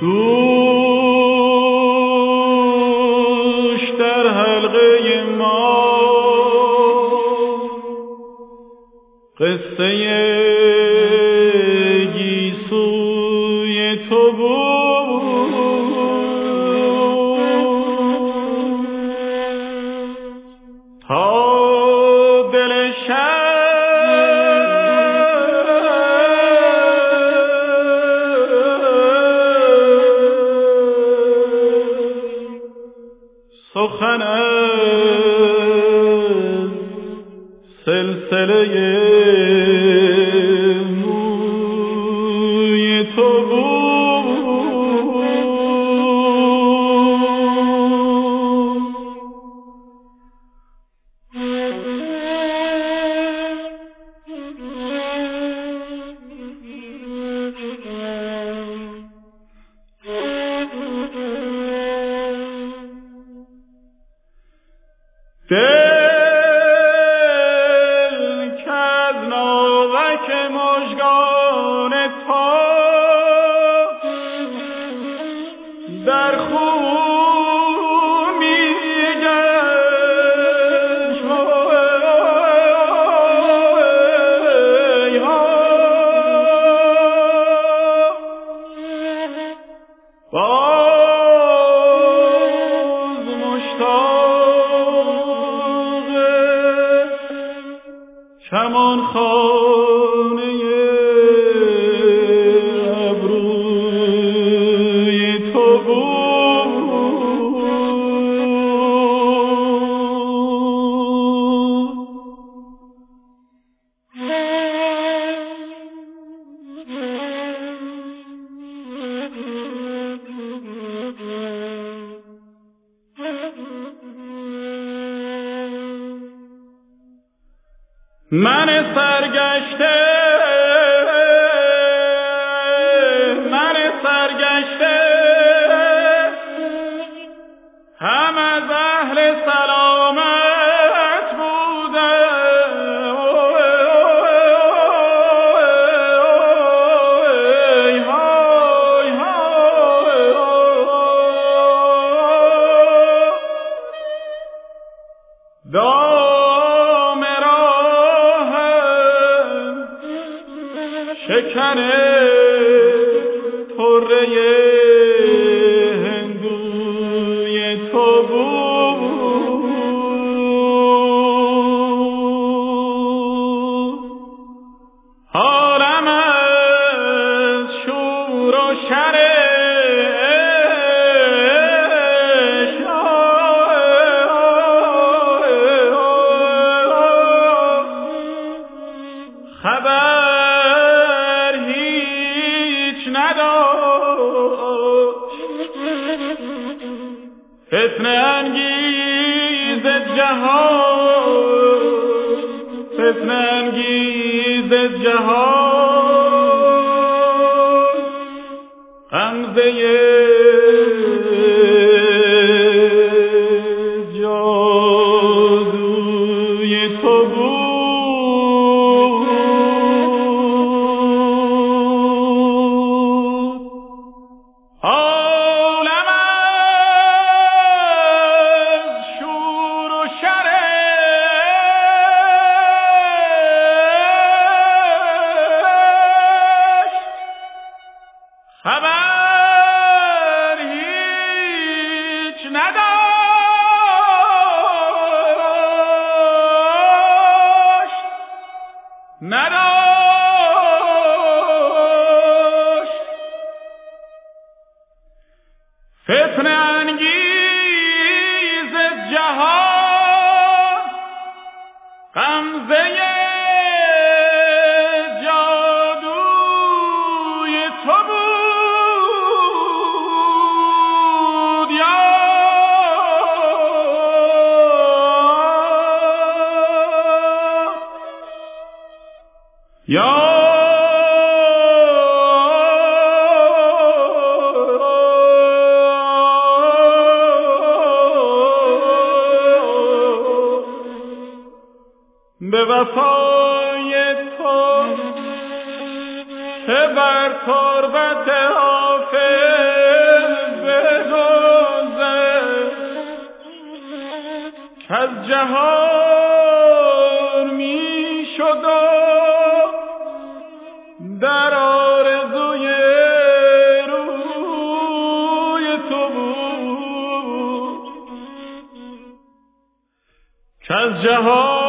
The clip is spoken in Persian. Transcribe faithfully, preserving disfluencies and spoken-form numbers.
دوش در حلقه ما قصه گیسوی تو بود تا دل سخن از سلسله موی تو بود دل که از ناوک مژگان تو در خون میگشت باز مشتاق چمان خانه ابروی تو بود من سرگشته من سرگشته هم از اهل سلامت بودم شکن طره هندوی تو بود حالم از شور و شر خبر هیچ نداشت فتنه انگیز جهان فتنه انگیز جهان غمزه جادوی تو بود خبر هیچ نداشت نداشت فتنه انگیز جهان غمزه جادوی تو بود یا به وفای تو که بر تربت حافظ جهان می شد در آرزوی روی تو بود که از جهان